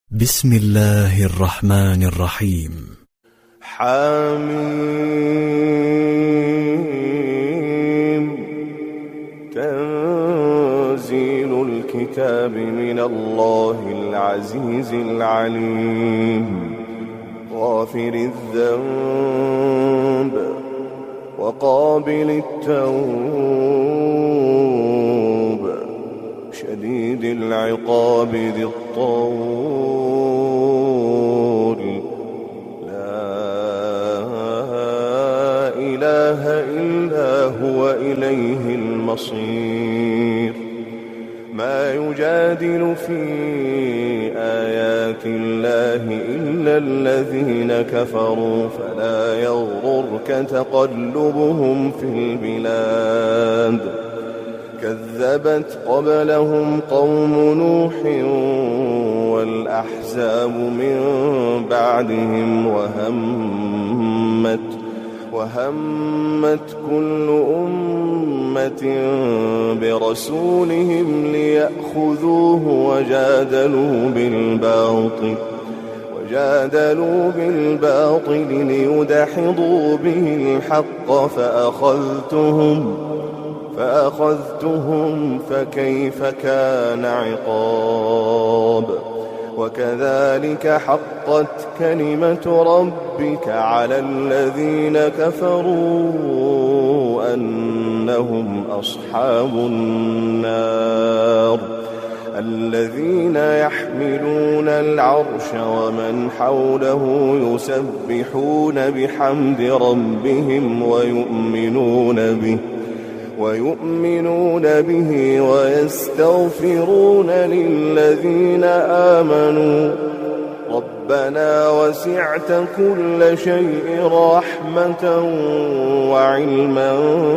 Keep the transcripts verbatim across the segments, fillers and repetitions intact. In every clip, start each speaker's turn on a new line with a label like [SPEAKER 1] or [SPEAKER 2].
[SPEAKER 1] بسم الله الرحمن الرحيم.
[SPEAKER 2] حميم. تنزيل الكتاب من الله العزيز العليم، غافر الذنب وقابل التوب، شديد العقاب ذي الطول، لا إله إلا هو إليه المصير. ما يجادل في آيات الله إلا الذين كفروا، فلا يغررك تقلبهم في البلاد. كذبت قبلهم قوم نوح والأحزاب من بعدهم، وهمت وهمت كل أمة برسولهم ليأخذوه، وجادلوا بالباطل وجادلوا بالباطل ليدحضوا به الحق، فأخذتهم فأخذتهم فكيف كان عقاب. وكذلك حقت كلمة ربك على الذين كفروا أنهم أصحاب النار، الذين يحملون العرش ومن حوله يسبحون بحمد ربهم ويؤمنون به ويؤمنون به ويستغفرون للذين آمنوا. ربنا وسعت كل شيء رحمة وعلما،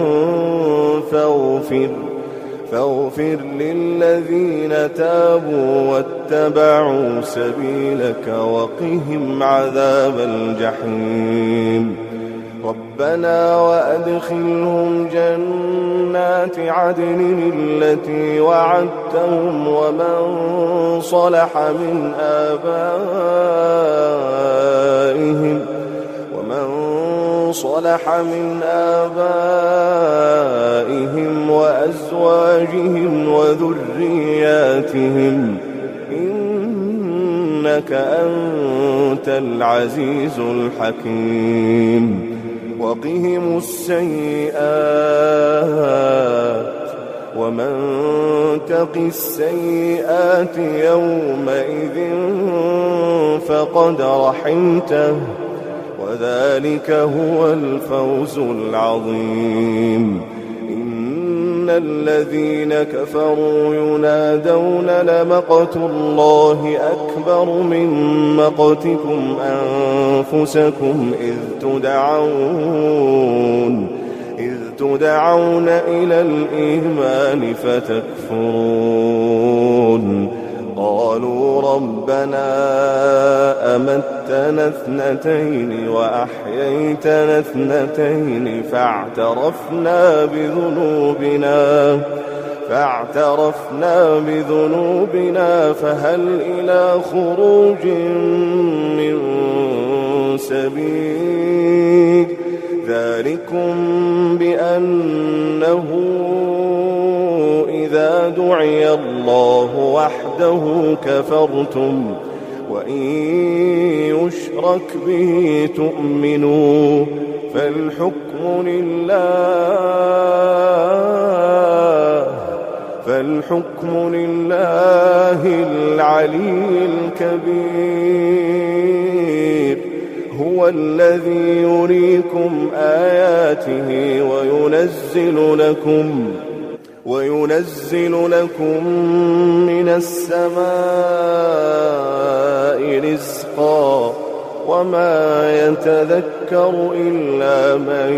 [SPEAKER 2] فاغفر فاغفر للذين تابوا واتبعوا سبيلك وقهم عذاب الجحيم. ربنا وأدخلهم جنات عدن التي وعدتهم، ومن صلح من آبائهم ومن صلح من آبائهم وأزواجهم وذرياتهم، إنك أنت العزيز الحكيم. وقهم السيئات، ومن تق السيئات يومئذ فقد رحمته، وذلك هو الفوز العظيم. إن الذين كفروا ينادون لمقت الله أكبر من مقتكم أنفسكم إذ تدعون إذ تدعون إلى الإيمان فتكفرون. قالوا ربنا أمتنا اثنتين وأحييتنا اثنتين فاعترفنا بذنوبنا فاعترفنا بذنوبنا فهل إلى خروج من سبيل. ذلكم بأنه إذا دعي الله وحده كفرتم، وإن يشرك به تؤمنوا، فالحكم لله فالحكم لله العلي الكبير. هو الذي يريكم آياته وينزل لكم وينزل لكم من السماء رزقا، وما يتذكر إلا من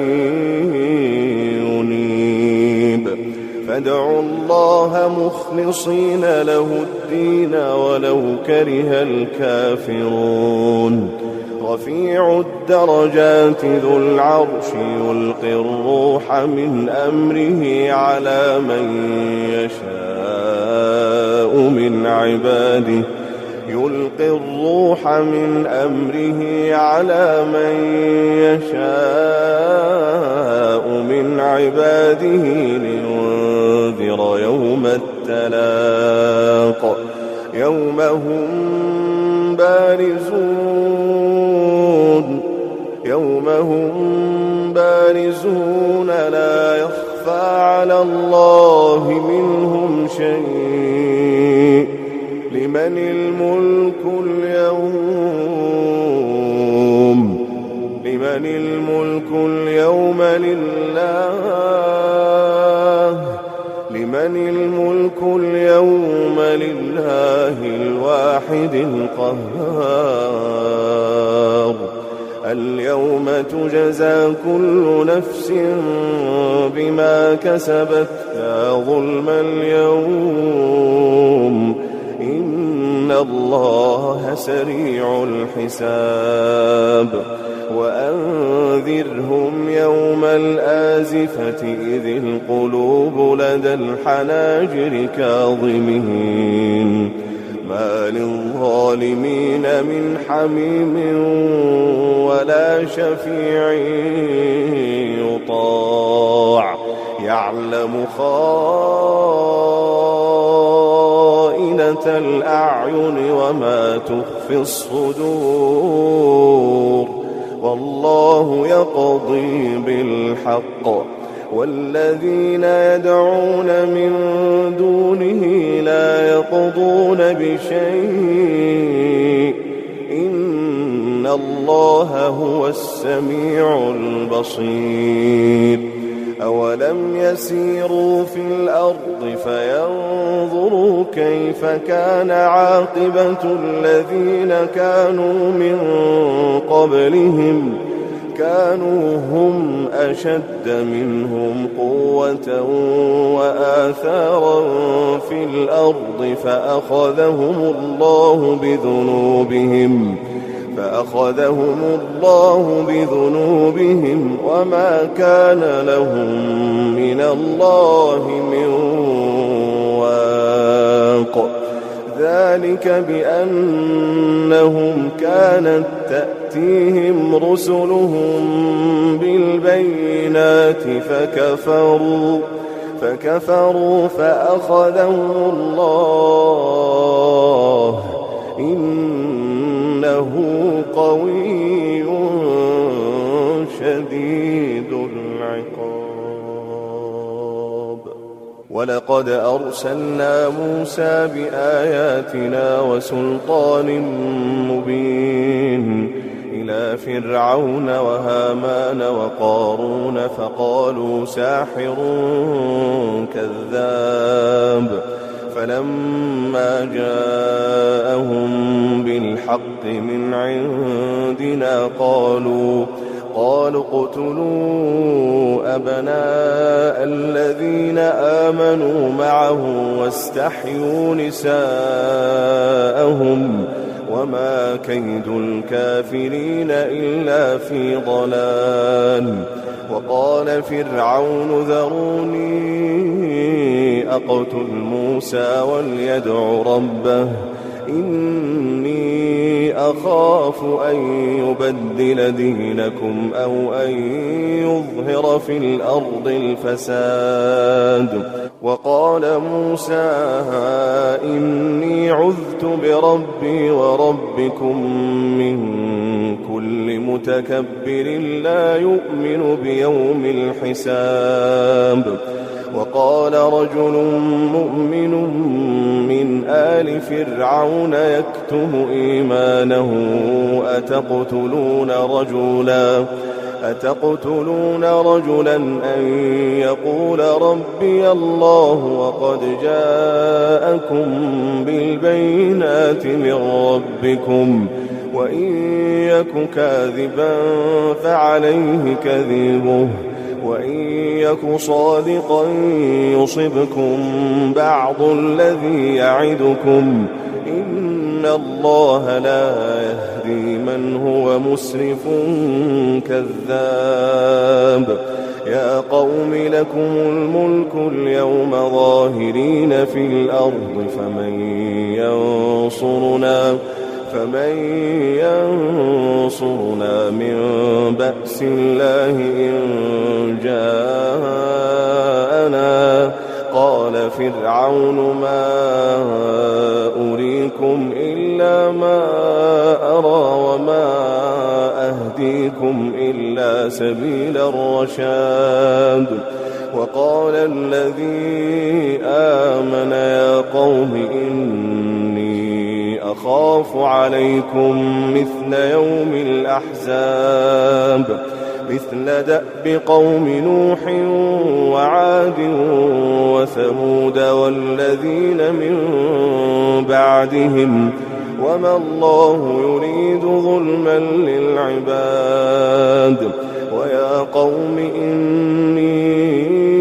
[SPEAKER 2] ينيب. فادعوا الله مخلصين له الدين ولو كره الكافرون. رفيع الدرجات ذو العرش يلقي الروح من أمره على من يشاء من عباده يلقي الروح من أمره على من يشاء من عباده لينذر يوم التلاق يوم هم بارزون يوم هم بارزون لا يخفى على الله منهم شيء لمن الملك اليوم لمن الملك اليوم لله لمن الملك اليوم لله الواحد القهار اليوم تجزى كل نفس بما كسبت لا ظلم اليوم إن الله سريع الحساب وأنذرهم يوم الآزفة إذ القلوب لدى الحناجر كاظمين ما للظالمين من حميم ولا شفيع يطاع يعلم خائنة الأعين وما تخفي الصدور والله يقضي بالحق والذين يدعون من دونه لا يقضون بشيء إن الله هو السميع البصير أولم يسيروا في الأرض فينظروا كيف كان عاقبة الذين كانوا من قبلهم كانوا هم أشد منهم قوة وآثارا في الأرض فأخذهم الله بذنوبهم فأخذهم الله بذنوبهم وما كان لهم من الله من واق ذلك بأنهم كانت تأتيهم رسلهم بالبينات فكفروا فكفروا فأخذهم الله إنه قوي شديد العقاب ولقد أرسلنا موسى بآياتنا وسلطان مبين إلى فرعون وهامان وقارون فقالوا ساحر كذاب فلما جاءهم بالحق من عندنا قالوا قالوا اقتلوا أبناء الذين آمنوا معه واستحيوا نساءهم وما كيد الكافرين إلا في ضلال وقال فرعون ذروني أقتل موسى وليدع ربه إني أخاف أن يبدل دينكم أو أن يظهر في الأرض الفساد وقال موسى إني عذت بربي وربكم من كل متكبر لا يؤمن بيوم الحساب وقال رجل مؤمن من آل فرعون يكتم إيمانه أتقتلون رجلا أتقتلون رجلا أن يقول ربي الله وقد جاءكم بالبينات من ربكم وإن يك كاذبا فعليه كذبه وإن يك صادقا يصبكم بعض الذي يعدكم إن الله لا يهدي من هو مسرف كذاب يا قوم لكم الملك اليوم ظاهرين في الأرض فمن ينصرنا فمن ينصرنا من بأس الله إن جاءنا قال فرعون ما أريكم إلا ما أرى وما أهديكم إلا سبيل الرشاد وقال الذي آمن يا قوم إني أخاف عليكم مثل يوم الأحزاب مثل دأب قوم نوح وعاد وثمود والذين من بعدهم وما الله يريد ظلما للعباد ويا قوم إني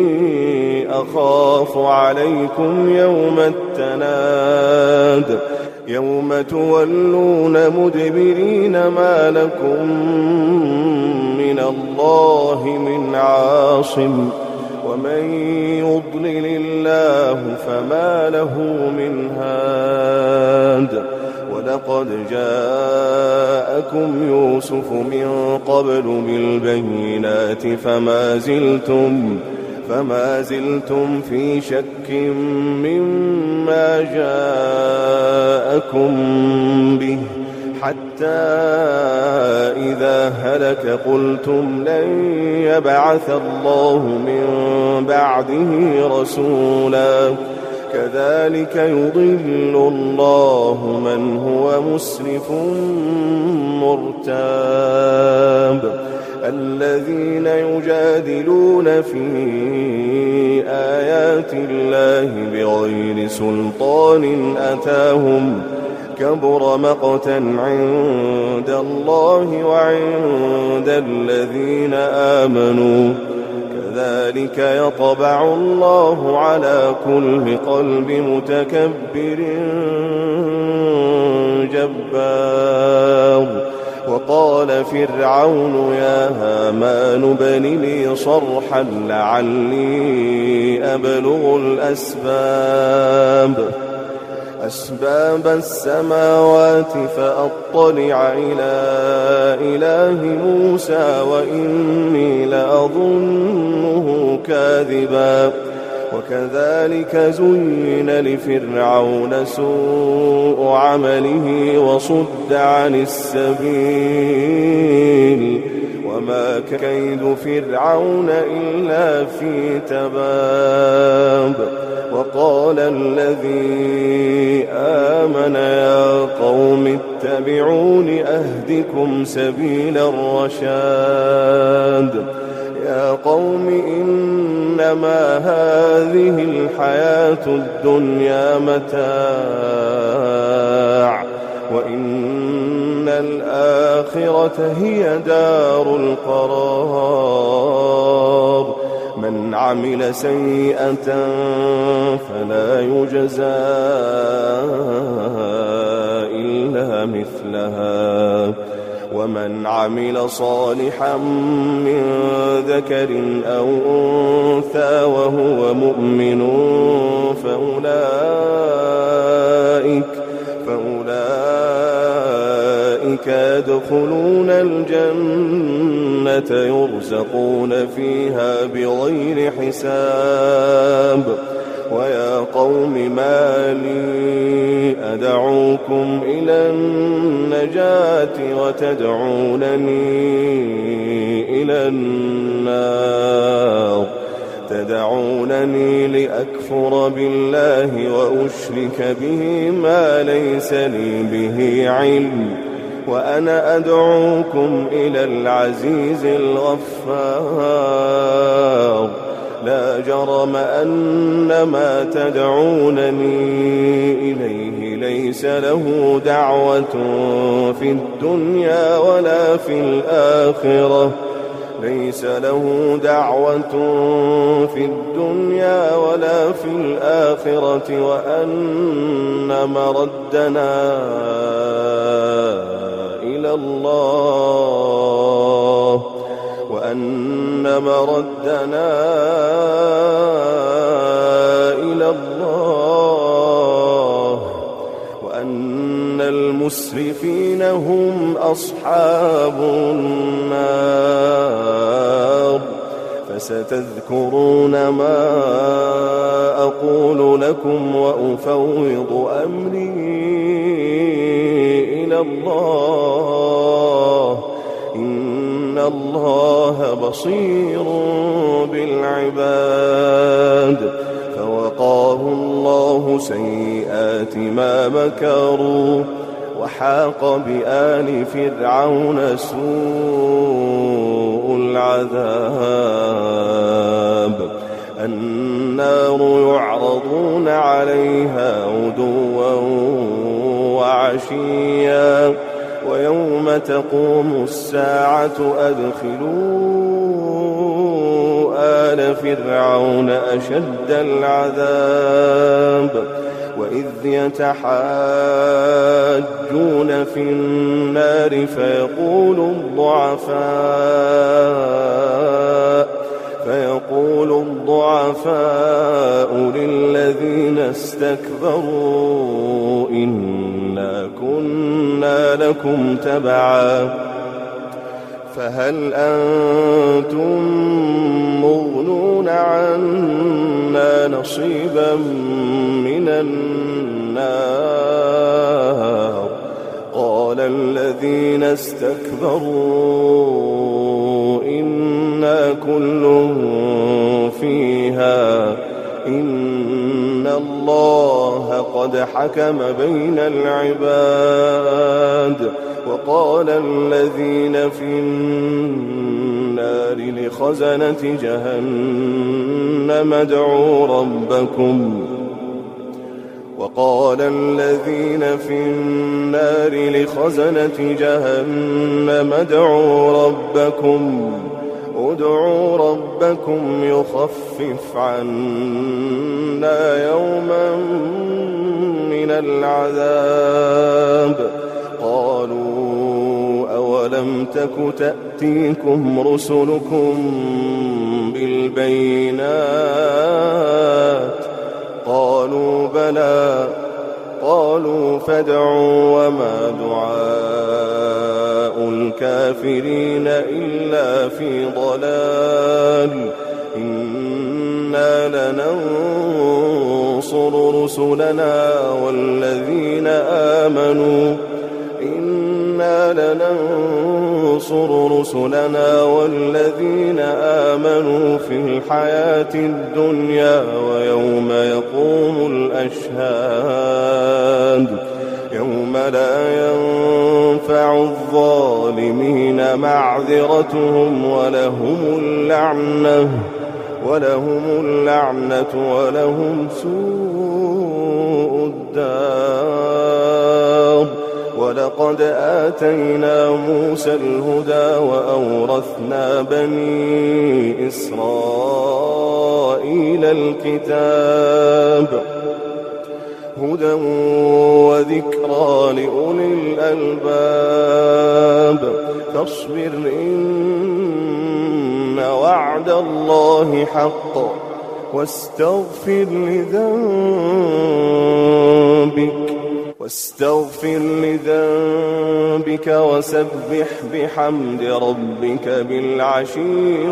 [SPEAKER 2] أخاف عليكم يوم التناد يوم تولون مدبرين ما لكم من الله من عاصم ومن يضلل الله فما له من هاد ولقد جاءكم يوسف من قبل بالبينات فما زلتم فما زلتم في شك مما جاءكم به حتى إذا هلك قلتم لن يبعث الله من بعده رسولا كذلك يضل الله من هو مسرف مرتاب الذين يجادلون في آيات الله بغير سلطان أتاهم كبر مقتا عند الله وعند الذين آمنوا كذلك يطبع الله على كل قلب متكبر جبار وقال فرعون يا هامان ابن لي صرحا لعلي أبلغ الأسباب أسباب السماوات فأطلع إلى إله موسى وإني لأظنه كاذبا وكذلك زين لفرعون سوء عمله وصد عن السبيل وما كيد فرعون إلا في تباب وقال الذي آمن يا قوم اتبعون أهدكم سبيل الرشاد يا قوم إنما هذه الحياة الدنيا متاع وإن الآخرة هي دار القرار من عمل سيئة فلا يجزى إلا مثلها ومن عمل صالحا من ذكر أو أنثى وهو مؤمن فأولئك فأولئك يدخلون الجنة يرزقون فيها بغير حساب ويا قوم ما لي أدعوكم إلى النجاة وتدعونني إلى النار تدعونني لأكفر بالله وأشرك به ما ليس لي به علم وأنا أدعوكم إلى العزيز الغفار لا جرم أن ما تدعونني إليه ليس له دعوة في الدنيا ولا في الآخرة ليس له دعوة في الدنيا ولا في الآخرة وأن مردنا إلى الله وأن مردنا إلى الله وأن المسرفين هم أصحاب النار. فستذكرون ما أقول لكم وأفوض أمري إلى الله إن الله بصير بالعباد. فوقاه الله سيئات ما مكروا وحاق بآل فرعون سوء العذاب. النار يعرضون عليها غدوا وعشيا ويوم تقوم الساعة أدخلوا آل فرعون أشد العذاب. وإذ يتحاجون في النار فيقول الضعفاء فيقول الضعفاء للذين استكبروا إنا كنا لكم تبعا فهل أنتم مغنون عنا نصيبا من النار. قال الذين استكبروا إنا كل فيها إن الله قد حكم بين العباد. وقال الذين في النار لخزنة جهنم ادعوا ربكم وقال الذين في النار لخزنة جهنم ادعوا ربكم ادعوا ربكم يخفف عنا يوما من العذاب. قالوا أولم تك تأتيكم رسلكم بالبينات قالوا بلى قالوا فادعوا وما دعاء الكافرين إلا في ضلال. إنا لننصر رسلنا والذين آمنوا إنا لننصر رسلنا والذين آمنوا في الحياة الدنيا ويوم يقوم الأشهاد يوم لا ينفع الظالمين معذرتهم ولهم اللعنة ولهم اللعنة ولهم سوء الدار. ولقد آتينا موسى الهدى وأورثنا بني إسرائيل الكتاب هدى وذكرى لأولي الألباب. فاصبر إن وعد الله حق واستغفر لذنبك واستغفر لذنبك وسبح بحمد ربك بالعشي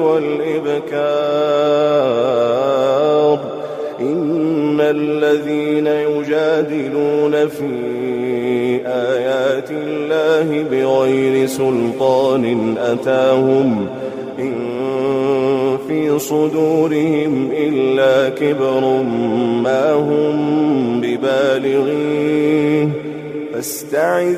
[SPEAKER 2] والإبكار. إن الذين يجادلون في آيات الله بغير سلطان أتاهم إن في صدورهم إلا كبر ما هم ببالغيه فاستعذ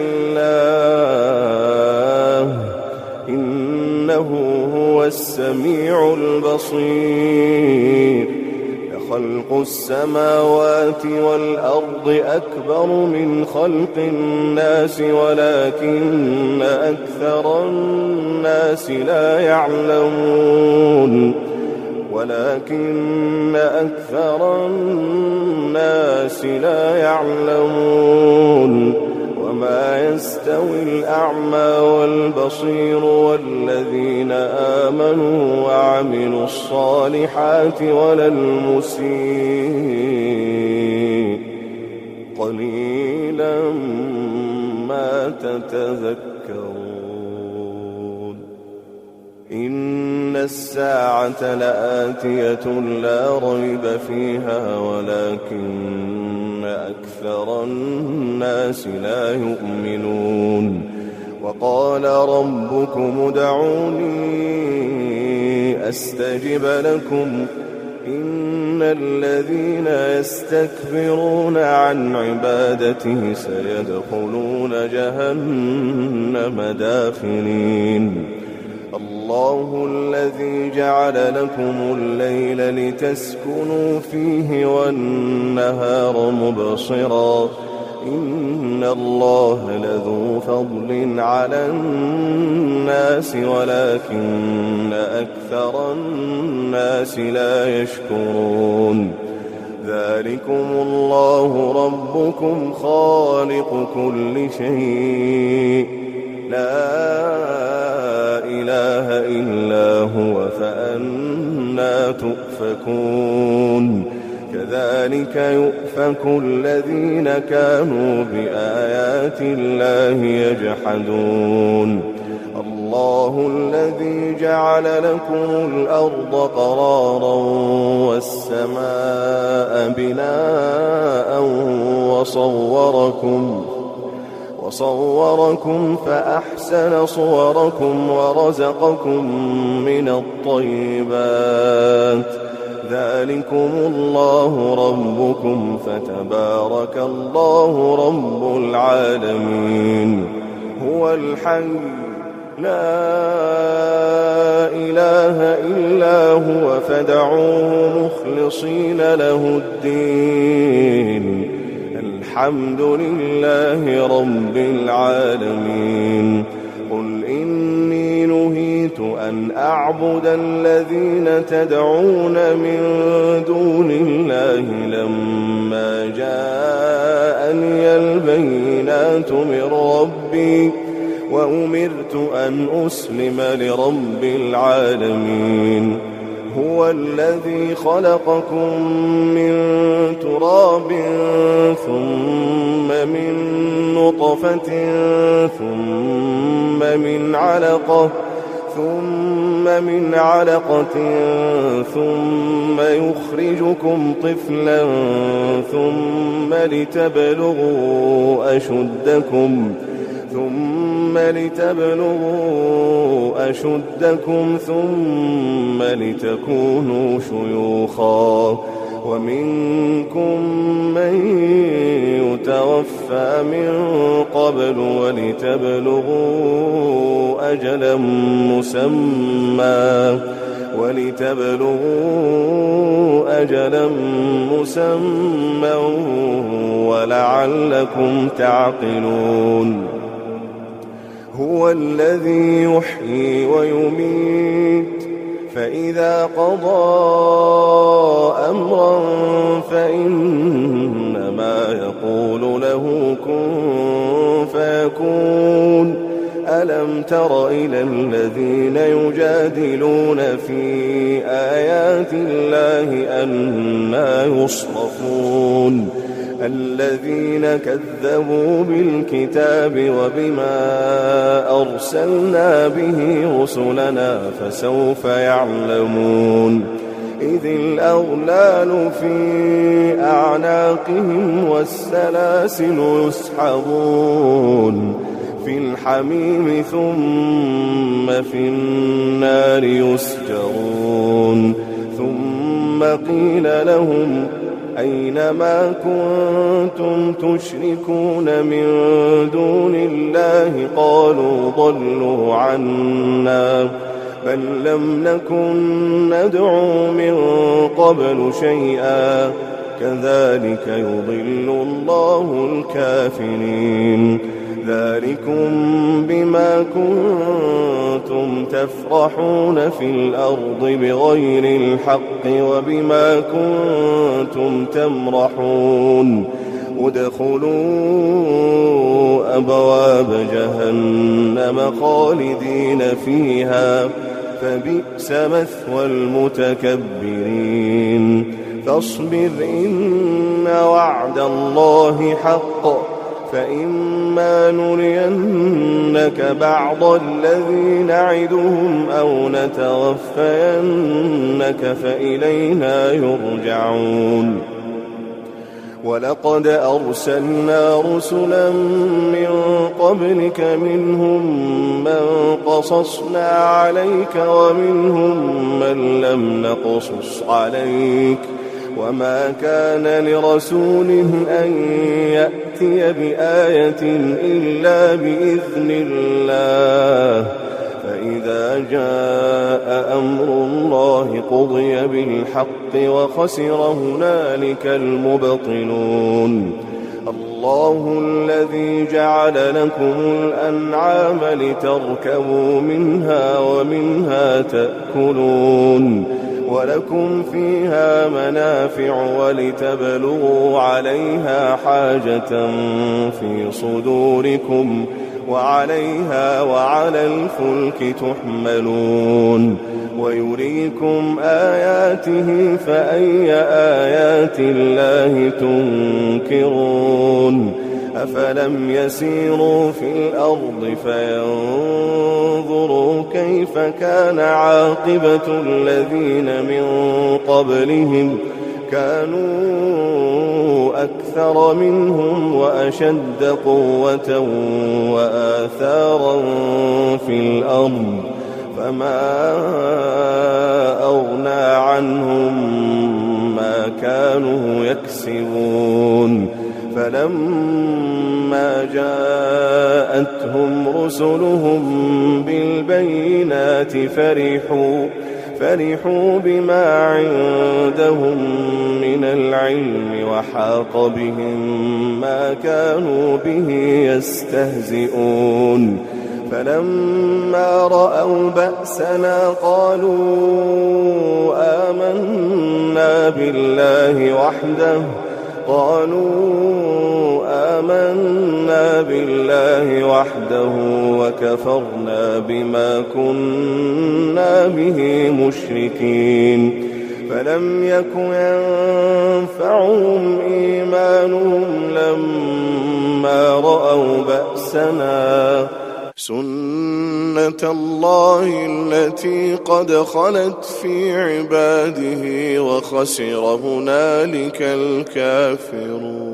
[SPEAKER 2] بالله إنه هو السميع البصير. خلق السماوات والأرض أكبر من خلق الناس ولكن أكثر الناس لا يعلمون ولكن أكثر الناس لا يعلمون وما يستوي الأعمى والبصير والذين آمنوا وعملوا الصالحات ولا المسيء قليلا ما تتذكرون إن الساعة لآتية لا ريب فيها ولكن أكثر الناس لا يؤمنون وقال ربكم ادعوني أستجب لكم إن الذين يستكبرون عن عبادته سيدخلون جهنم داخرين الله الذي جعل لكم الليل لتسكنوا فيه والنهار مبصرا إن الله لذو فضل على الناس ولكن أكثر الناس لا يشكرون ذلكم الله ربكم خالق كل شيء لا إله إلا هو فأنى تؤفكون كذلك يؤفك الذين كانوا بآيات الله يجحدون الله الذي جعل لكم الأرض قرارا والسماء بناء وصوركم وصوركم فأحسن صوركم ورزقكم من الطيبات ذلكم الله ربكم فتبارك الله رب العالمين هو الحي لا إله إلا هو فادعوه مخلصين له الدين الحمد لله رب العالمين قل إني نهيت أن أعبد الذين تدعون من دون الله لما جاءني البينات من ربي وأمرت أن أسلم لرب العالمين هو الذي خلقكم من تراب ثم من نطفة ثم من علقة ثم من علقة ثم يخرجكم طفلا ثم لتبلغوا أشدكم ثم لتبلغوا أشدكم ثم لتكونوا شيوخا ومنكم من يتوفى من قبل ولتبلغوا أجلا مسمى ولتبلغوا أجلا مسمى ولعلكم تعقلون هو الذي يحيي ويميت فإذا قضى أمرا فإنما يقول له كن فيكون ألم تر إلى الذين يجادلون في آيات الله أنى يصرفون الذين كذبوا بالكتاب وبما أرسلنا به رسلنا فسوف يعلمون إذ الأغلال في أعناقهم والسلاسل يسحبون في الحميم ثم في النار يسجرون ثم قيل لهم أين ما كنتم تشركون من دون الله قالوا ضلوا عنا بل لم نكن ندعو من قبل شيئا كذلك يضل الله الكافرين ذلكم بما كنتم تفرحون في الأرض بغير الحق وبما كنتم تمرحون ادخلوا أبواب جهنم خالدين فيها فبئس مثوى المتكبرين فاصبر إن وعد الله حق فإما نرينك بعض الذي نعدهم أو نتوفينك فإلينا يرجعون ولقد أرسلنا رسلا من قبلك منهم من قصصنا عليك ومنهم من لم نقصص عليك وما كان لرسول أن يأتي بآية إلا بإذن الله فإذا جاء أمر الله قضي بالحق وخسر هنالك المبطلون الله الذي جعل لكم الأنعام لتركبوا منها ومنها تأكلون ولكم فيها منافع ولتبلغوا عليها حاجة في صدوركم وعليها وعلى الفلك تحملون ويريكم آياته فأي آيات الله تنكرون أفلم يسيروا في الأرض فينظروا كيف كان عاقبة الذين من قبلهم كانوا أكثر منهم وأشد قوة وآثارا في الأرض فما أغنى عنهم ما كانوا يكسبون فلما جاءتهم رسلهم بالبينات فرحوا فرحوا بما عندهم من العلم وحاق بهم ما كانوا به يستهزئون فلما رأوا بأسنا قالوا آمنا بالله وحده قالوا آمنا بالله وحده وكفرنا بما كنا به مشركين فلم يك ينفعهم إيمانهم لما رأوا بأسنا سنة الله التي قد خلت في عباده وخسر هنالك الكافرون.